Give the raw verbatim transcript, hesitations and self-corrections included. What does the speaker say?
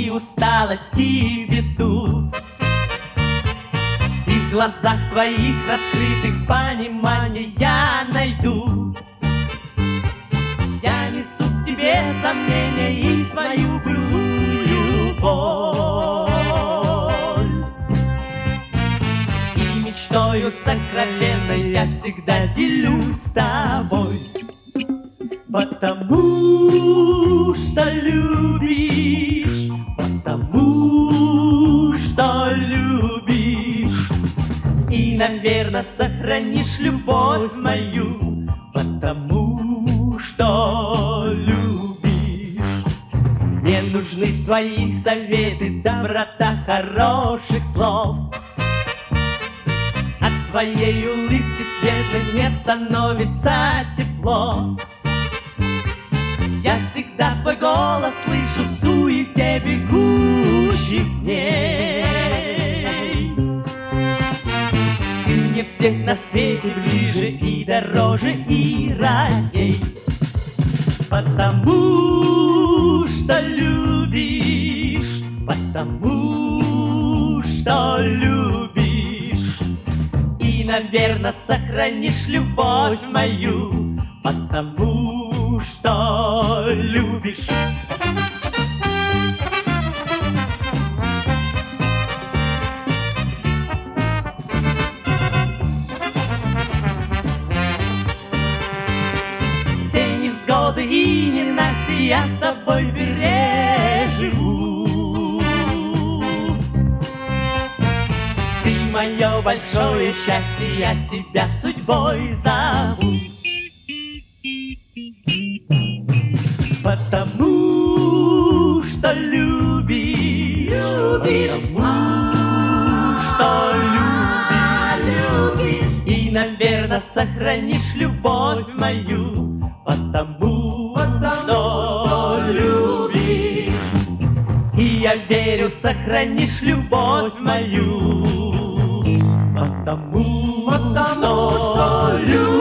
и усталость, и беду. И в глазах твоих раскрытых понимание я найду. Я несу к тебе сомнения и свою былую боль. И мечтою сокровенной я всегда делюсь с тобой. Потому что любишь, потому что любишь. И, наверное, сохранишь любовь мою, потому что любишь. Мне нужны твои советы, доброта хороших слов. От твоей улыбки светлой мне становится тепло. Я всегда твой голос слышу в суете бегущих дней. Ты мне всех на свете ближе и дороже, и родней. Потому что любишь, потому что любишь. И, наверное, сохранишь любовь мою, потому что любишь. Все невзгоды и ненастья я с тобой переживу. Ты мое большое счастье, я тебя судьбой зову. Потому что любишь, любишь, потому что любишь, и, наверное, сохранишь любовь мою, потому, потому что любишь. И я верю, сохранишь любовь мою, потому, потому что любишь.